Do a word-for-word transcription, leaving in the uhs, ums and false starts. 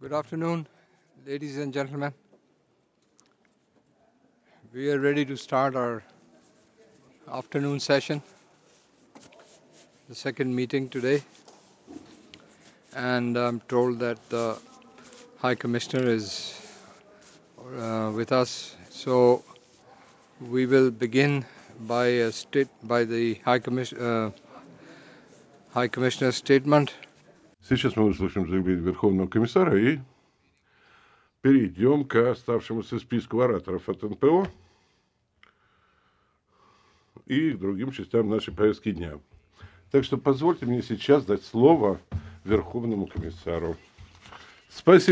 Good afternoon, ladies and gentlemen. We are ready to start our afternoon session, the second meeting today. And I'm told that the High Commissioner is uh, with us. So we will begin by a state by the High Commission uh, High Commissioner's statement. Сейчас мы услышим заявление Верховного комиссара и перейдем к оставшемуся списку ораторов от эн пэ о и к другим частям нашей повестки дня. Так что позвольте мне сейчас дать слово Верховному комиссару. Спасибо.